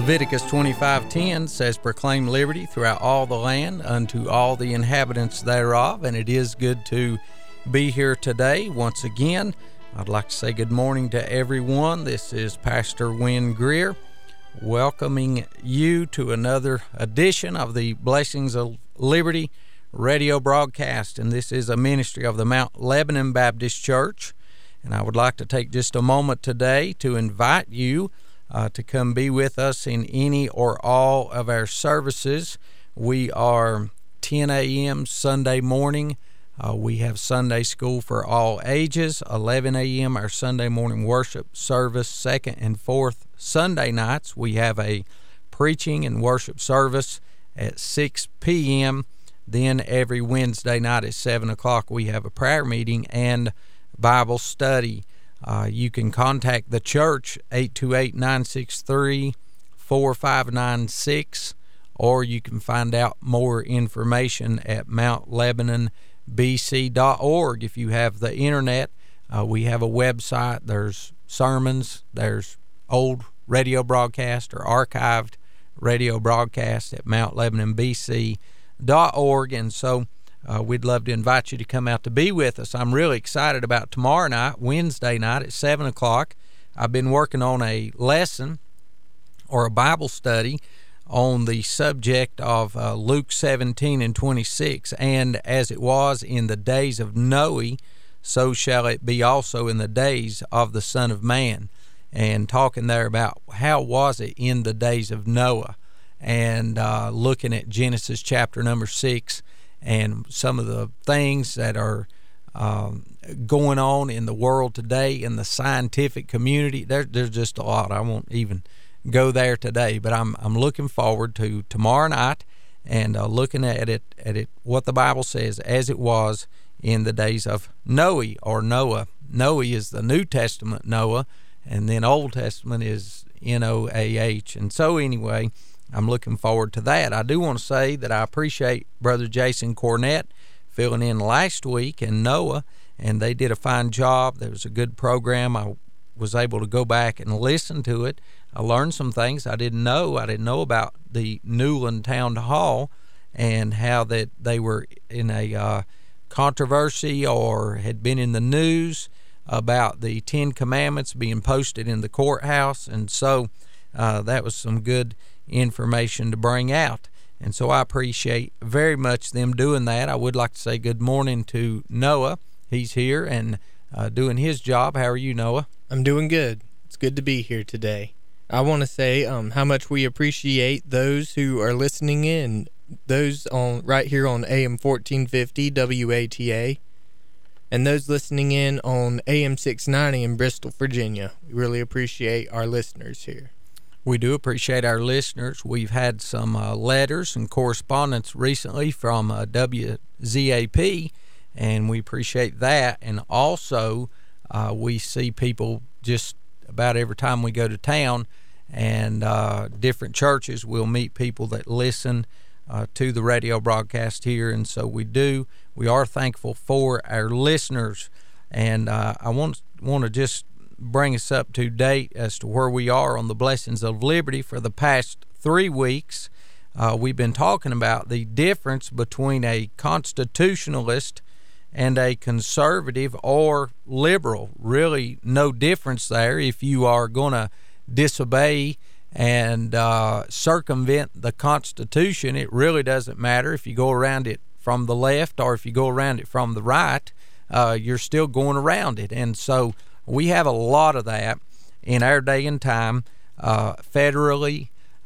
Leviticus 25:10 says, "Proclaim liberty throughout all the land unto all the inhabitants thereof." And it is good to be here today. Once again, I'd like to say good morning to everyone. This is Pastor Wynn Greer welcoming you to another edition of the Blessings of Liberty radio broadcast. And this is a ministry of the Mount Lebanon Baptist Church. And I would like to take just a moment today to invite you to come be with us in any or all of our services. We are 10 a.m. Sunday morning. We have Sunday school for all ages. 11 a.m. our Sunday morning worship service. Second and fourth Sunday nights, we have a preaching and worship service at 6 p.m. Then every Wednesday night at 7 o'clock, we have a prayer meeting and Bible study. You can contact the church, 828-963-4596, or you can find out more information at mountlebanonbc.org. If you have the internet, we have a website. There's sermons, there's old radio broadcast or archived radio broadcast at mountlebanonbc.org. And so we'd love to invite you to come out to be with us. I'm really excited about tomorrow night, Wednesday night at 7 o'clock. I've been working on a lesson or a Bible study on the subject of Luke 17 and 26. And as it was in the days of Noe, so shall it be also in the days of the Son of Man. And talking there about how was it in the days of Noah, and looking at Genesis chapter number 6, and some of the things that are going on in the world today in the scientific community. There's just a lot. I won't even go there today, but I'm looking forward to tomorrow night and looking at it what the Bible says as it was in the days of Noe or Noah. Noe is the New Testament Noah, and then Old Testament is Noah. And so anyway, I'm looking forward to that. I do want to say that I appreciate Brother Jason Cornett filling in last week and Noah, and they did a fine job. There was a good program. I was able to go back and listen to it. I learned some things I didn't know. I didn't know about the Newland Town Hall and how that they were in a controversy or had been in the news about the Ten Commandments being posted in the courthouse. And so that was some good information to bring out, and so I appreciate very much them doing that. I would like to say good morning to Noah. He's here and doing his job. How are you, Noah? I'm doing good. It's good to be here today. I want to say how much we appreciate those who are listening in, those on right here on AM 1450 WATA, and those listening in on AM 690 in Bristol, Virginia. We really appreciate our listeners here. We do appreciate our listeners. We've had some letters and correspondence recently from WZAP, and we appreciate that. And also, we see people just about every time we go to town, and different churches will meet people that listen to the radio broadcast here. And so we are thankful for our listeners. And I want to just bring us up to date as to where we are on the Blessings of Liberty. For the past 3 weeks, we've been talking about the difference between a constitutionalist and a conservative or liberal. Really no difference there. If you are going to disobey and circumvent the Constitution, it really doesn't matter if you go around it from the left or if you go around it from the right. You're still going around it. And so we have a lot of that in our day and time, federally,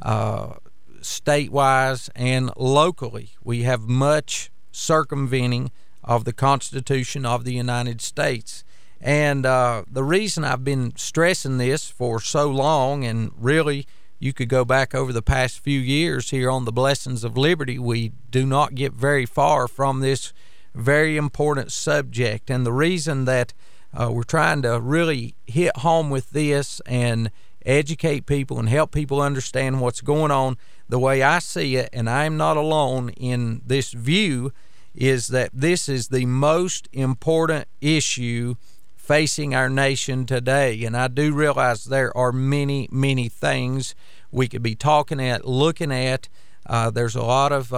state-wise, and locally. We have much circumventing of the Constitution of the United States. And the reason I've been stressing this for so long, and really you could go back over the past few years here on the Blessings of Liberty, we do not get very far from this very important subject. And the reason that we're trying to really hit home with this and educate people and help people understand what's going on the way I see it, and I'm not alone in this view, is that this is the most important issue facing our nation today. And I do realize there are many, many things we could be talking at, looking at. There's a lot of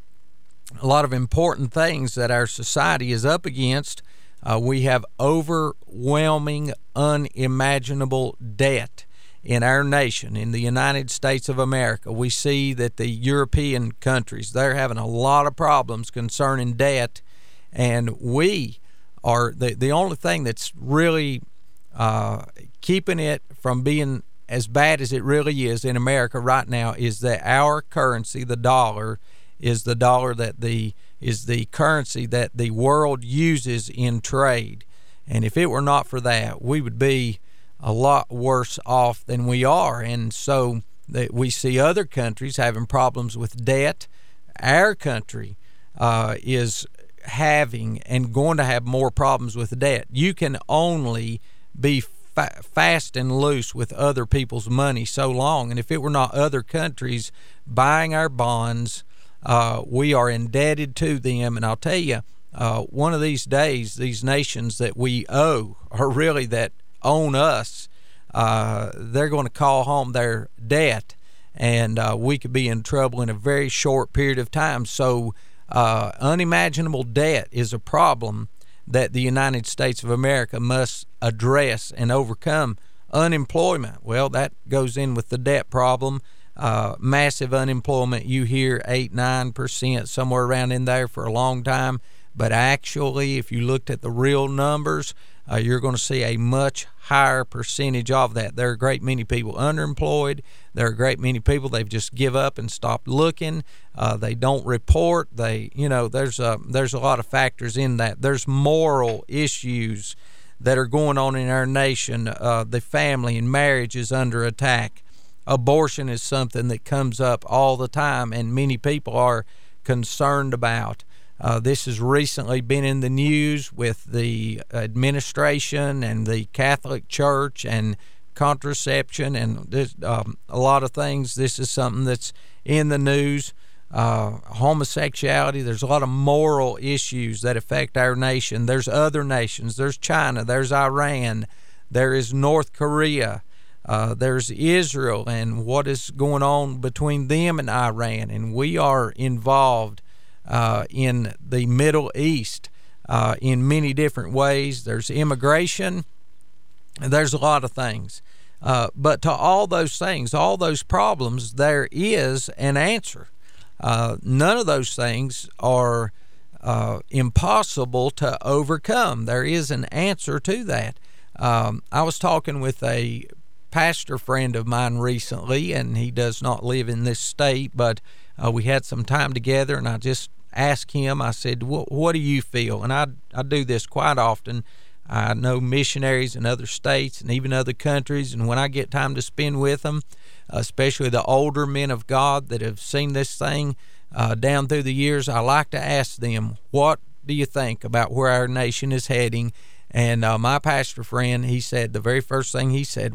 important things that our society is up against. We have overwhelming, unimaginable debt in our nation, in the United States of America. We see that the European countries, they're having a lot of problems concerning debt, and we are the only thing that's really keeping it from being as bad as it really is in America right now is that our currency, the dollar, is the currency that the world uses in trade. And if it were not for that, we would be a lot worse off than we are. And so we see other countries having problems with debt. Our country is having and going to have more problems with debt. You can only be fast and loose with other people's money so long. And if it were not other countries buying our bonds, we are indebted to them. And I'll tell you, one of these days, these nations that we owe, or really that own us, they're going to call home their debt, and we could be in trouble in a very short period of time. So unimaginable debt is a problem that the United States of America must address and overcome. Unemployment, well, that goes in with the debt problem. Massive unemployment. You hear 8-9%, somewhere around in there for a long time. But actually, if you looked at the real numbers, you're going to see a much higher percentage of that. There are a great many people underemployed. There are a great many people they've just give up and stopped looking. They don't report. There's a lot of factors in that. There's moral issues that are going on in our nation. The family and marriage is under attack. Abortion is something that comes up all the time, and many people are concerned about. This has recently been in the news with the administration and the Catholic Church and contraception and a lot of things. This is something that's in the news. Homosexuality, there's a lot of moral issues that affect our nation. There's other nations. There's China. There's Iran. There is North Korea. There's Israel and what is going on between them and Iran. And we are involved in the Middle East in many different ways. There's immigration, and there's a lot of things. But to all those things, all those problems, there is an answer. None of those things are impossible to overcome. There is an answer to that. I was talking with a pastor friend of mine recently, and he does not live in this state, but we had some time together, and I just asked him, I said, what do you feel? And I do this quite often. I know missionaries in other states and even other countries, and when I get time to spend with them, especially the older men of God that have seen this thing down through the years, I like to ask them, what do you think about where our nation is heading? And my pastor friend, he said, the very first thing he said,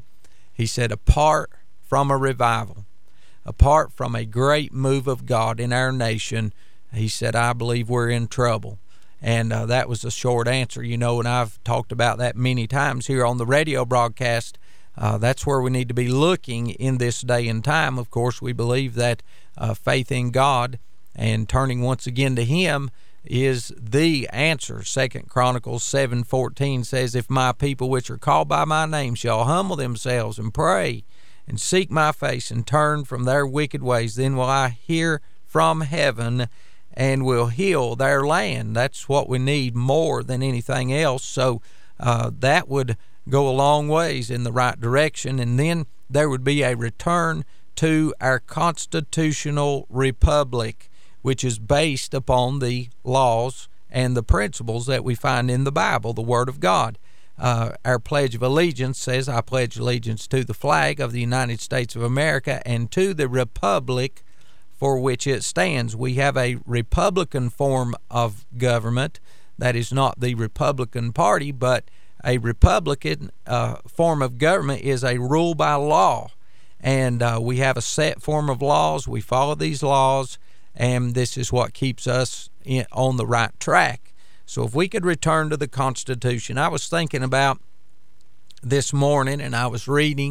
apart from a revival, apart from a great move of God in our nation, he said, I believe we're in trouble. And that was a short answer, and I've talked about that many times here on the radio broadcast. That's where we need to be looking in this day and time. Of course, we believe that faith in God and turning once again to Him is the answer. 2 Chronicles 7:14 says, if my people which are called by my name shall humble themselves and pray and seek my face and turn from their wicked ways, then will I hear from heaven and will heal their land. That's what we need more than anything else. So that would go a long ways in the right direction. And then there would be a return to our constitutional republic, which is based upon the laws and the principles that we find in the Bible, the Word of God. Our Pledge of Allegiance says, I pledge allegiance to the flag of the United States of America and to the republic for which it stands. We have a Republican form of government. That is not the Republican Party, but a Republican form of government is a rule by law. And we have a set form of laws. We follow these laws, and this is what keeps us on the right track. So if we could return to the Constitution, I was thinking about this morning, and I was reading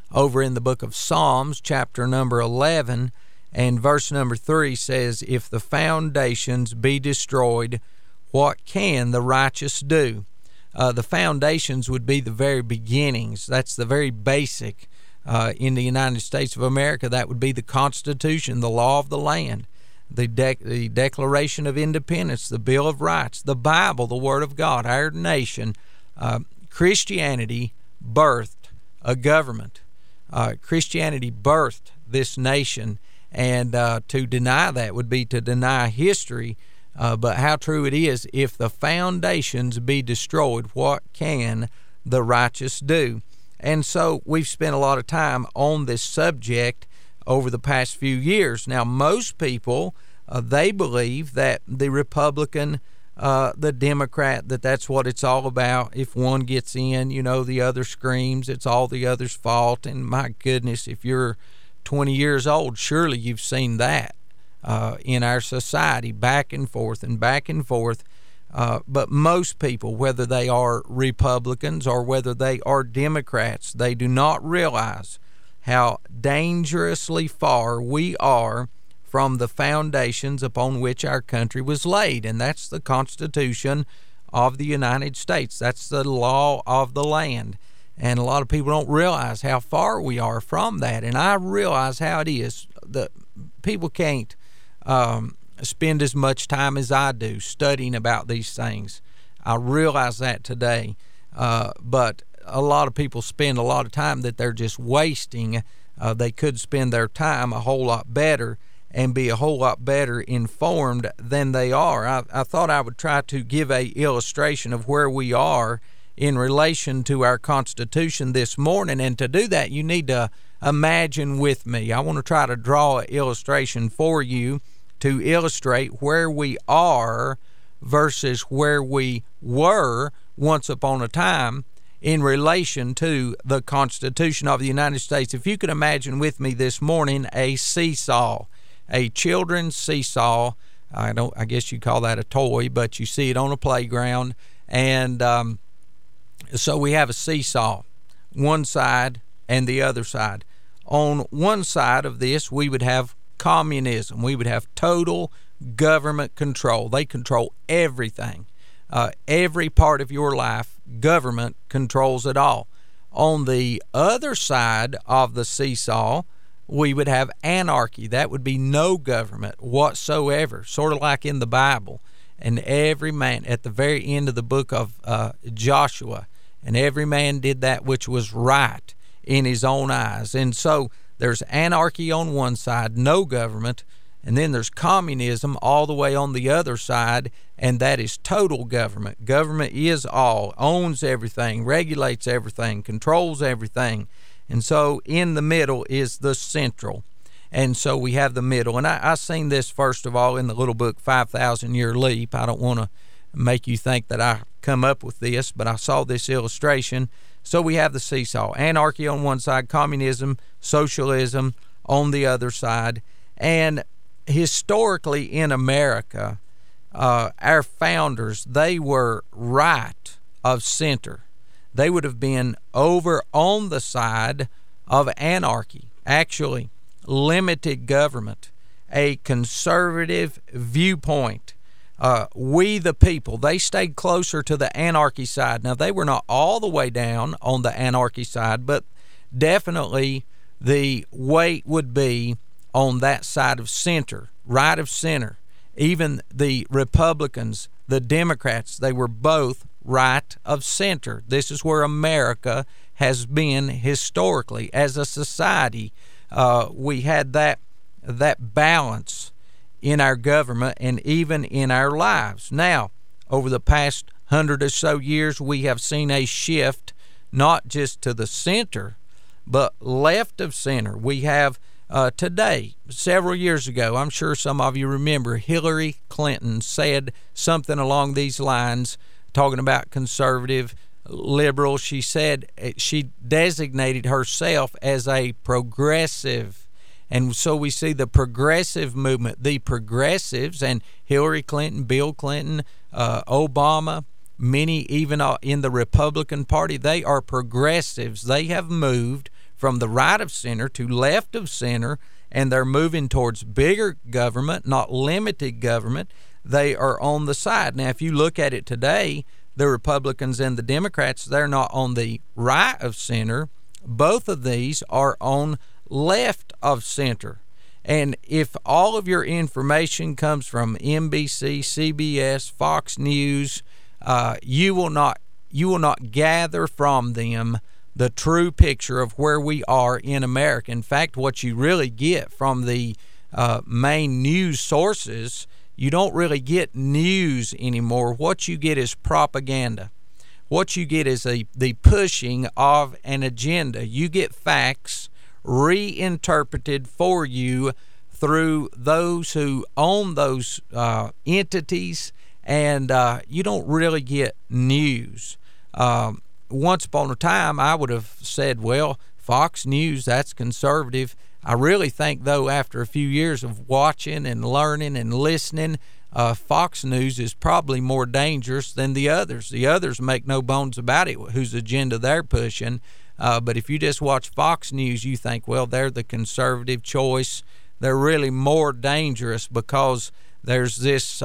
over in the book of Psalms, chapter number 11, and verse number 3 says, "If the foundations be destroyed, what can the righteous do?" The foundations would be the very beginnings. That's the very basic. In the United States of America, that would be the Constitution, the law of the land, the Declaration of Independence, the Bill of Rights, the Bible, the Word of God, our nation. Christianity birthed a government. Christianity birthed this nation, and to deny that would be to deny history. But how true it is, if the foundations be destroyed, what can the righteous do? And so we've spent a lot of time on this subject over the past few years. Now, most people, they believe that the Republican, the Democrat, that's what it's all about. If one gets in, the other screams, it's all the other's fault. And my goodness, if you're 20 years old, surely you've seen that in our society, back and forth and back and forth. But most people, whether they are Republicans or whether they are Democrats, they do not realize how dangerously far we are from the foundations upon which our country was laid, and that's the Constitution of the United States. That's the law of the land, and a lot of people don't realize how far we are from that, and I realize how it is. The people can't spend as much time as I do studying about these things. I realize that today, but a lot of people spend a lot of time that they're just wasting. They could spend their time a whole lot better and be a whole lot better informed than they are. I thought I would try to give a illustration of where we are in relation to our Constitution this morning, and to do that you need to imagine with me. I want to try to draw an illustration for you to illustrate where we are versus where we were once upon a time in relation to the Constitution of the United States. If you could imagine with me this morning a seesaw, a children's seesaw. I guess you call that a toy, but you see it on a playground. And so we have a seesaw, one side and the other side. On one side of this, we would have communism. We would have total government control. They control everything. Every part of your life, government controls it all. On the other side of the seesaw, we would have anarchy. That would be no government whatsoever, sort of like in the Bible. And every man, at the very end of the book of Joshua, and every man did that which was right in his own eyes. And so there's anarchy on one side, no government, and then there's communism all the way on the other side, and that is total government. Government is all, owns everything, regulates everything, controls everything. And so in the middle is the central. And so we have the middle. And I seen this, first of all, in the little book, 5,000 Year Leap. I don't want to make you think that I come up with this, but I saw this illustration. So we have the seesaw, anarchy on one side, communism, socialism on the other side. And historically in America, our founders, they were right of center. They would have been over on the side of anarchy, actually limited government, a conservative viewpoint. We the people, they stayed closer to the anarchy side. Now, they were not all the way down on the anarchy side, but definitely the weight would be on that side of center, right of center. Even the Republicans, the Democrats, they were both right of center. This is where America has been historically as a society. We had that balance in our government and even in our lives. Now, over the past 100 or so years, we have seen a shift, not just to the center, but left of center. We have today, several years ago, I'm sure some of you remember, Hillary Clinton said something along these lines, talking about conservative, liberal. She said she designated herself as a progressive. And so we see the progressive movement, the progressives, and Hillary Clinton, Bill Clinton, Obama, many even in the Republican Party, they are progressives. They have moved from the right of center to left of center, and they're moving towards bigger government, not limited government. They are on the side. Now, if you look at it today, the Republicans and the Democrats, they're not on the right of center. Both of these are on left of center. And if all of your information comes from NBC, CBS, Fox News, you will not gather from them the true picture of where we are in America. In fact, what you really get from the main news sources, you don't really get news anymore. What you get is propaganda. What you get is the pushing of an agenda. You get facts reinterpreted for you through those who own those entities, and you don't really get news. Once upon a time, I would have said, well, Fox News, that's conservative. I really think, though, after a few years of watching and learning and listening, Fox News is probably more dangerous than the others. The others make no bones about it, whose agenda they're pushing. But if you just watch Fox News, you think, well, they're the conservative choice. They're really more dangerous because there's this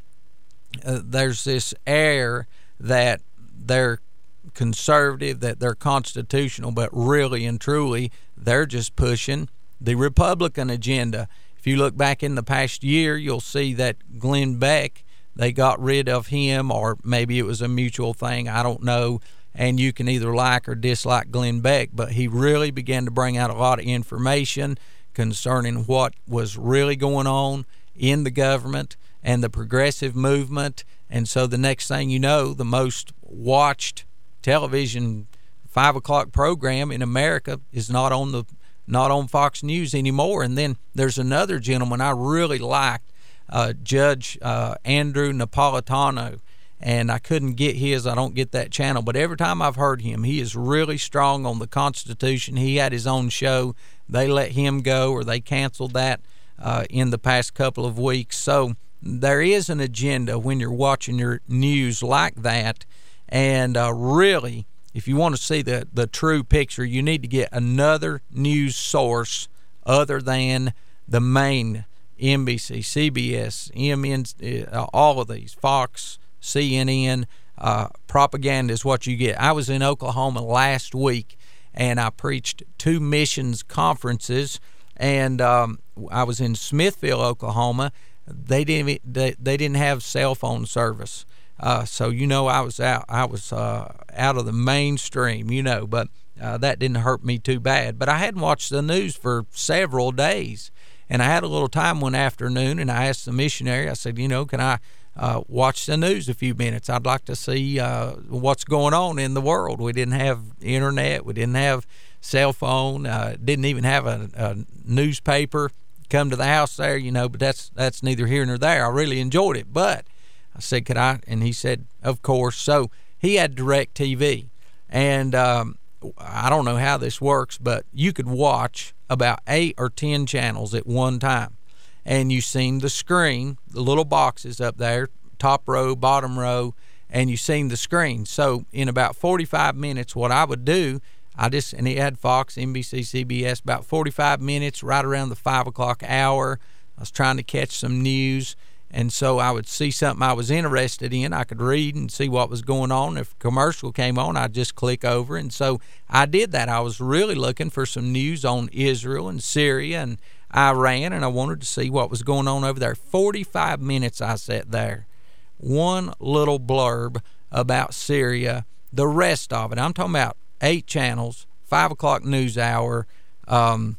air that they're conservative, that they're constitutional, but really and truly, they're just pushing the Republican agenda. If you look back in the past year, you'll see that Glenn Beck, they got rid of him, or maybe it was a mutual thing, I don't know. And you can either like or dislike Glenn Beck, but he really began to bring out a lot of information concerning what was really going on in the government and the progressive movement. And so the next thing you know, the most watched television 5 o'clock program in America is not on Fox News anymore. And then there's another gentleman I really liked, Judge Andrew Napolitano. And I couldn't get his. I don't get that channel. But every time I've heard him, he is really strong on the Constitution. He had his own show. They let him go, or they canceled that in the past couple of weeks. So there is an agenda when you're watching your news like that. And really, if you want to see the true picture, you need to get another news source other than the main NBC, CBS, MN, all of these, Fox, CNN. Propaganda is what you get. I was in Oklahoma last week, and I preached 2 missions conferences, and I was in Smithville, Oklahoma. They didn't have cell phone service, so I was out of the mainstream, but that didn't hurt me too bad. But I hadn't watched the news for several days, and I had a little time one afternoon, and I asked the missionary, I said, can I watch the news a few minutes? I'd like to see what's going on in the world. We didn't have internet. We didn't have cell phone. Didn't even have a newspaper come to the house there, but that's neither here nor there. I really enjoyed it. But I said, could I? And he said, of course. So he had DirecTV. And I don't know how this works, but you could watch about 8 or 10 channels at one time. And you seen the screen, the little boxes up there, top row, bottom row, and you seen the screen. So in about 45 minutes, what I would do, and it had Fox, NBC, CBS, about 45 minutes, right around the 5 o'clock hour. I was trying to catch some news, and so I would see something I was interested in. I could read and see what was going on. If a commercial came on, I'd just click over, and so I did that. I was really looking for some news on Israel and Syria and Iran, and I wanted to see what was going on over there. 45 minutes I sat there. One little blurb about Syria. The rest of it, I'm talking about 8 channels, 5 o'clock news hour, no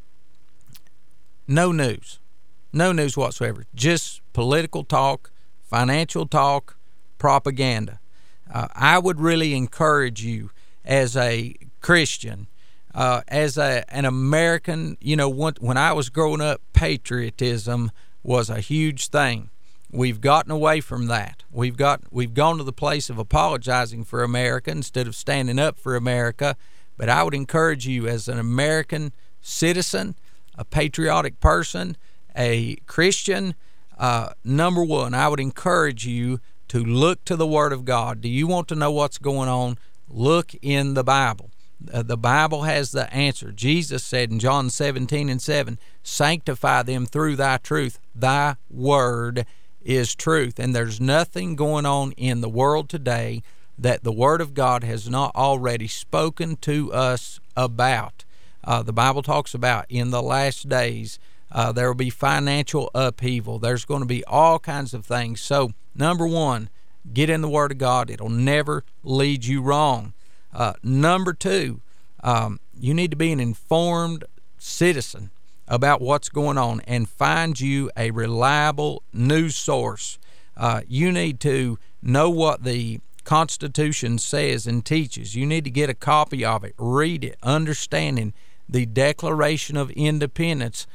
news. No news whatsoever. Just political talk, financial talk, propaganda. I would really encourage you as a Christian, as an American, when I was growing up, patriotism was a huge thing. We've gotten away from that. We've gone to the place of apologizing for America instead of standing up for America. But I would encourage you as an American citizen, a patriotic person, a Christian, number one, I would encourage you to look to the Word of God. Do you want to know what's going on? Look in the Bible. The Bible has the answer. Jesus said in John 17:7, sanctify them through thy truth. Thy word is truth. And there's nothing going on in the world today that the Word of God has not already spoken to us about. The Bible talks about in the last days there will be financial upheaval. There's going to be all kinds of things. So, number one, get in the Word of God. It'll never lead you wrong. Number two, you need to be an informed citizen about what's going on and find you a reliable news source. You need to know what the Constitution says and teaches. You need to get a copy of it, read it, understanding the Declaration of Independence,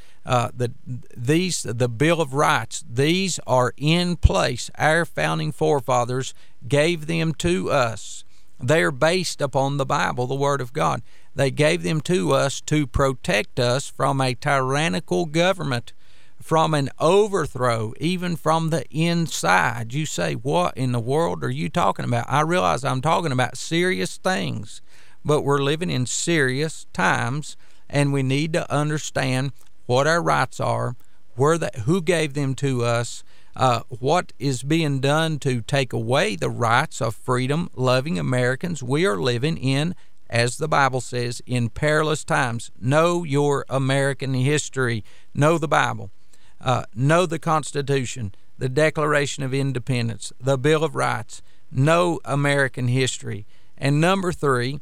the Bill of Rights. These are in place. Our founding forefathers gave them to us. They are based upon the Bible, the Word of God. They gave them to us to protect us from a tyrannical government, from an overthrow, even from the inside. You say, what in the world are you talking about? I realize I'm talking about serious things, but we're living in serious times, and we need to understand what our rights are, who gave them to us, what is being done to take away the rights of freedom-loving Americans. We are living in, as the Bible says, in perilous times. Know your American history. Know the Bible. Know the Constitution, the Declaration of Independence, the Bill of Rights. Know American history. And number three,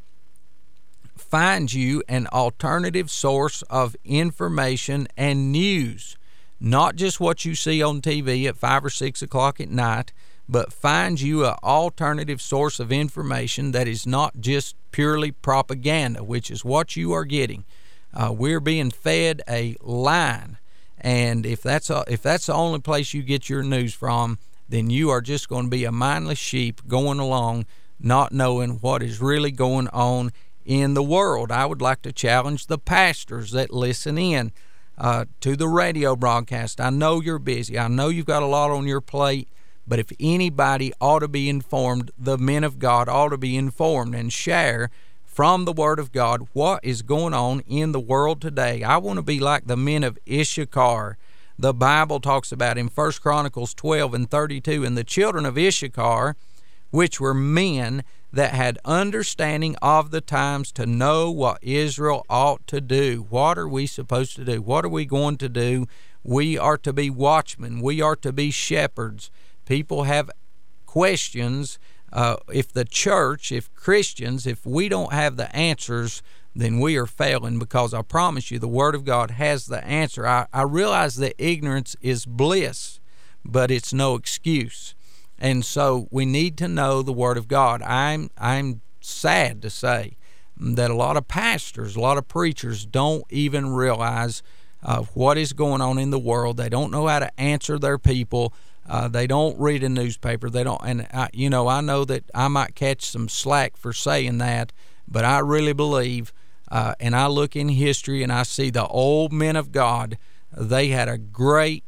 find you an alternative source of information and news. Not just what you see on TV at 5 or 6 o'clock at night, but find you an alternative source of information that is not just purely propaganda, which is what you are getting. We're being fed a line. And if that's the only place you get your news from, then you are just going to be a mindless sheep going along, not knowing what is really going on in the world. I would like to challenge the pastors that listen in to the radio broadcast. I know you're busy. I know you've got a lot on your plate, but if anybody ought to be informed, the men of God ought to be informed and share from the Word of God what is going on in the world today. I want to be like the men of Issachar. The Bible talks about in 1 Chronicles 12:32, and the children of Issachar, which were men that had understanding of the times to know what Israel ought to do. What are we supposed to do? What are we going to do? We are to be watchmen. We are to be shepherds. People have questions. If the church, if Christians, if we don't have the answers, then we are failing, because I promise you the Word of God has the answer. I realize that ignorance is bliss, but it's no excuse. And so we need to know the Word of God. I'm sad to say that a lot of pastors, a lot of preachers don't even realize what is going on in the world. They don't know how to answer their people. They don't read a newspaper. They don't, and I know that I might catch some slack for saying that, but I really believe, and I look in history and I see the old men of God. They had a great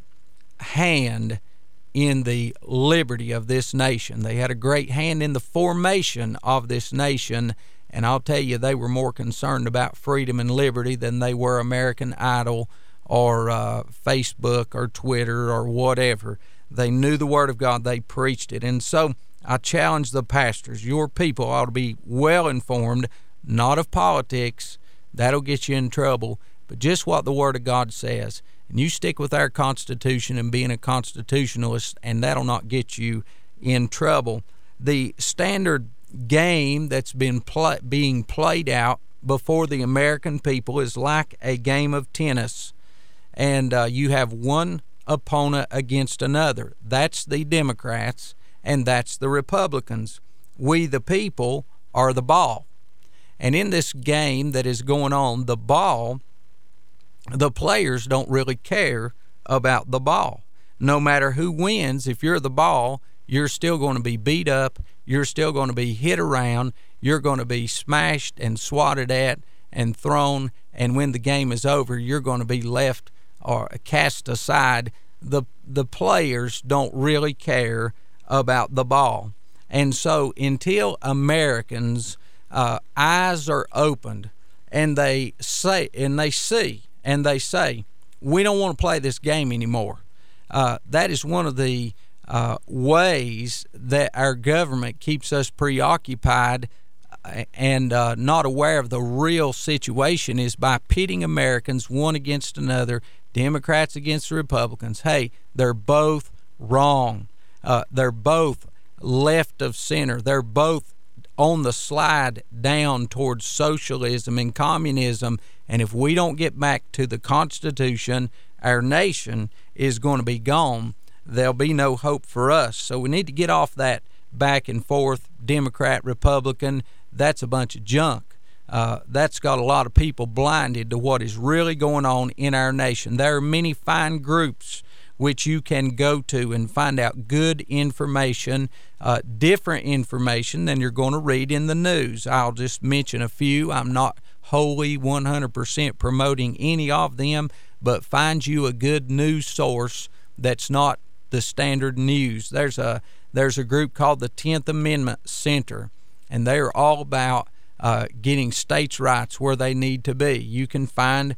hand in the liberty of this nation. They had a great hand in the formation of this nation, and I'll tell you, they were more concerned about freedom and liberty than they were American Idol or Facebook or Twitter or whatever. They knew the Word of God. They preached it. And so I challenge the pastors. Your people ought to be well informed, not of politics. That'll get you in trouble, but just what the Word of God says. And you stick with our Constitution and being a constitutionalist, and that'll not get you in trouble. The standard game that's been being played out before the American people is like a game of tennis. And you have one opponent against another. That's the Democrats, and that's the Republicans. We, the people, are the ball. And in this game that is going on, the ball, the players don't really care about the ball. No matter who wins, if you're the ball, you're still going to be beat up. You're still going to be hit around. You're going to be smashed and swatted at and thrown. And when the game is over, you're going to be left or cast aside. The players don't really care about the ball. And so until Americans eyes are opened, and they say, we don't want to play this game anymore. That is one of the ways that our government keeps us preoccupied and not aware of the real situation, is by pitting Americans one against another, Democrats against the Republicans. Hey, they're both wrong. They're both left of center. They're both on the slide down towards socialism and communism. And if we don't get back to the Constitution, our nation is going to be gone. There'll be no hope for us. So we need to get off that back and forth, Democrat, Republican. That's a bunch of junk. That's got a lot of people blinded to what is really going on in our nation. There are many fine groups which you can go to and find out good information, different information than you're going to read in the news. I'll just mention a few. I'm not wholly 100% promoting any of them, but find you a good news source that's not the standard news. There's a group called the 10th Amendment Center, and they are all about getting states' rights where they need to be. You can find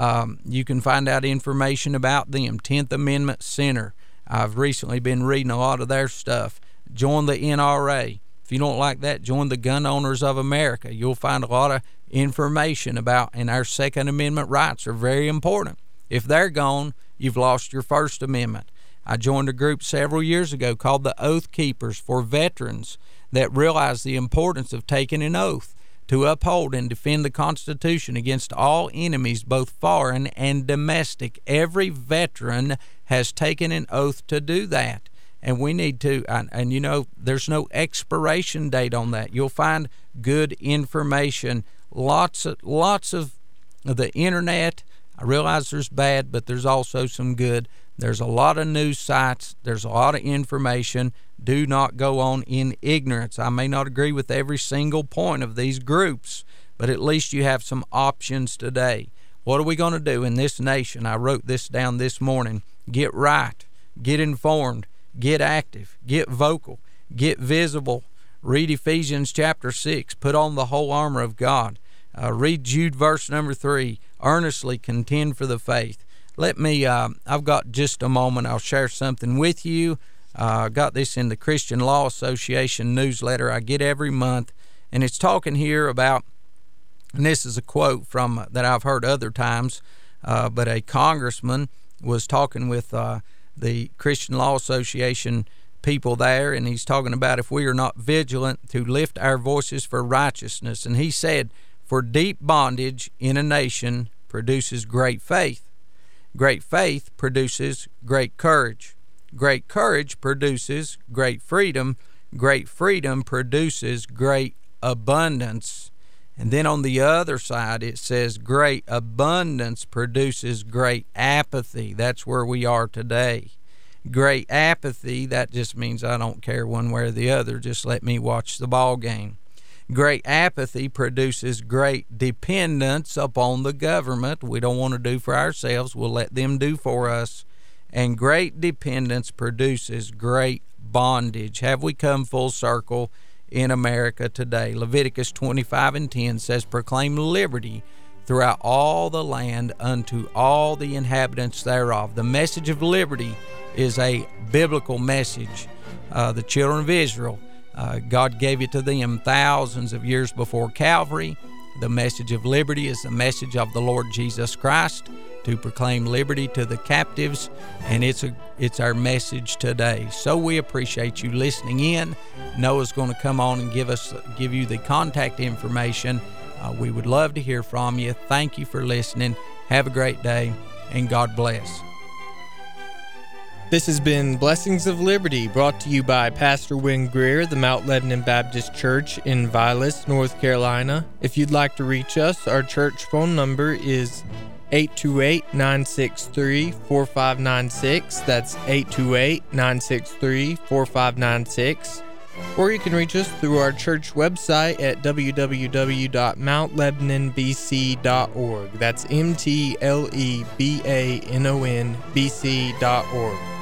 out information about them. 10th Amendment Center. I've recently been reading a lot of their stuff. Join the NRA. If you don't like that, join the Gun Owners of America. You'll find a lot of information about, and our Second Amendment rights are very important. If they're gone, you've lost your First Amendment. I joined a group several years ago called the Oath Keepers for veterans that realize the importance of taking an oath to uphold and defend the Constitution against all enemies, both foreign and domestic. Every veteran has taken an oath to do that, and we need to, and you know, there's no expiration date on that. You'll find good information, lots of the internet. I realize there's bad, but there's also some good. There's a lot of news sites. There's a lot of information. Do not go on in ignorance. I may not agree with every single point of these groups, but at least you have some options today. What are we going to do in this nation? I wrote this down this morning. Get right. Get informed. Get active. Get vocal. Get visible. Read Ephesians chapter 6. Put on the whole armor of God. Read Jude verse number 3. Earnestly contend for the faith. Let me, I've got just a moment. I'll share something with you. I got this in the Christian Law Association newsletter I get every month, and it's talking here about, and this is a quote from that I've heard other times, but a congressman was talking with the Christian Law Association people there, and he's talking about if we are not vigilant to lift our voices for righteousness. And he said, for deep bondage in a nation produces great faith. Great faith produces great courage. Great courage produces great freedom. Great freedom produces great abundance. And then on the other side, it says great abundance produces great apathy. That's where we are today. Great apathy, that just means I don't care one way or the other. Just let me watch the ball game. Great apathy produces great dependence upon the government. We don't want to do for ourselves. We'll let them do for us. And great dependence produces great bondage. Have we come full circle in America today? Leviticus 25:10 says, proclaim liberty throughout all the land unto all the inhabitants thereof. The message of liberty is a biblical message. The children of Israel, God gave it to them thousands of years before Calvary. The message of liberty is the message of the Lord Jesus Christ, to proclaim liberty to the captives, and it's our message today. So we appreciate you listening in. Noah's going to come on and give you the contact information. We would love to hear from you. Thank you for listening. Have a great day, and God bless. This has been Blessings of Liberty, brought to you by Pastor Wynn Greer, the Mount Lebanon Baptist Church in Vilas, North Carolina. If you'd like to reach us, our church phone number is 828-963-4596. That's 828-963-4596. Or you can reach us through our church website at www.mountlebanonbc.org. That's MTLEBANONBC.org.